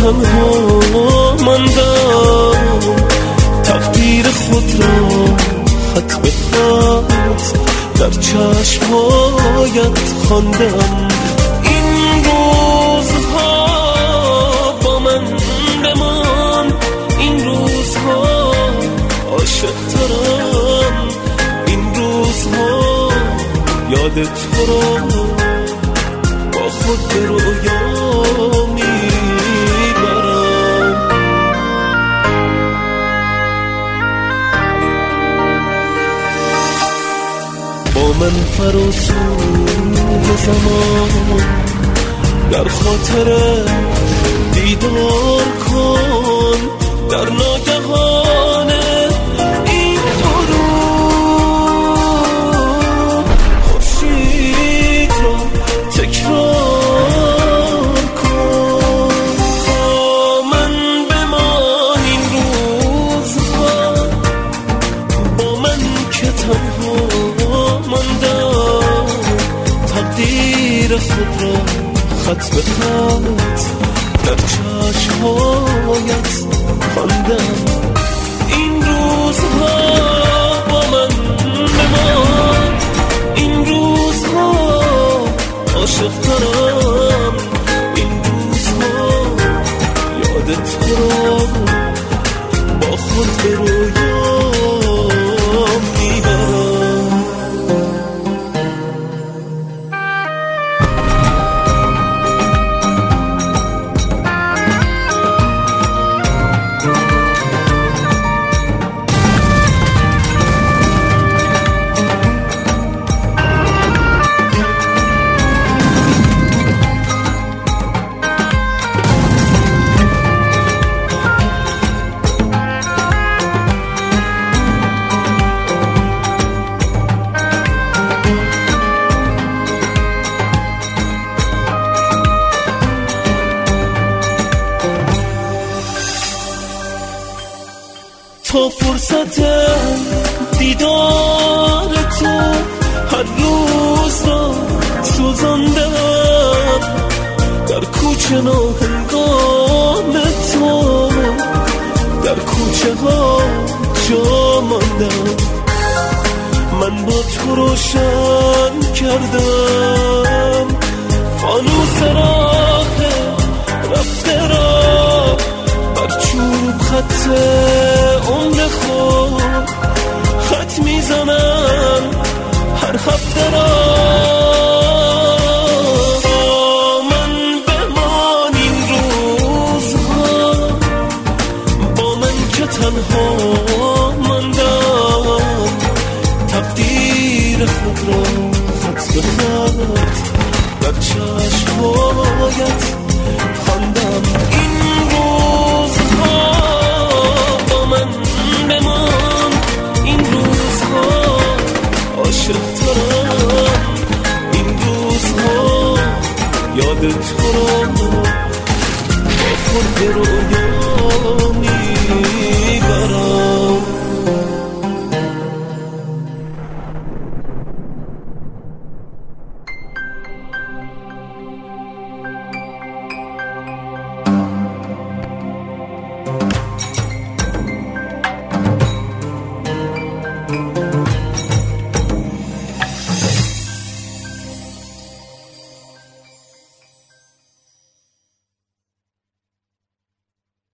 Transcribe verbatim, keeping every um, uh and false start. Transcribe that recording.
تنها ماندم، تقدیر خود را خط به خط در چشمهایت خواندم. این روزها با من بمان، این روزها عاشق ترم، این روزها یاد تو را با خود به رویا میبرم. با من فراسوی زمان در خاطر دیدار کن، در ناگهان این غروب خورشید را تکرار کن. با من بمان این روزها، با من که تنها ماندم، تقدیر خود را خط به خط در چشمهایت خواندم. این روزها با من بمان، این روزها عاشق ترم، این روزها یاد تو را با خود به رویا میبرم. تا فرصت دیدار تو هر روز را سوزاندم، در کوچه ناهنگام تو در کوچه ها جا ماندم. من با تو روشن کردم فانوس راه رفته را، بر چوب خط عمر خود خط میزنم هر هفته را. با من بمان این روزها، با من که تنها ماندم، تقدیر خود را خط به خط در چشمهایت خواندم. این روزها با من بمان، این روزها عاشق ترم، این روزها یاد تو را با خود به رویا میبرم.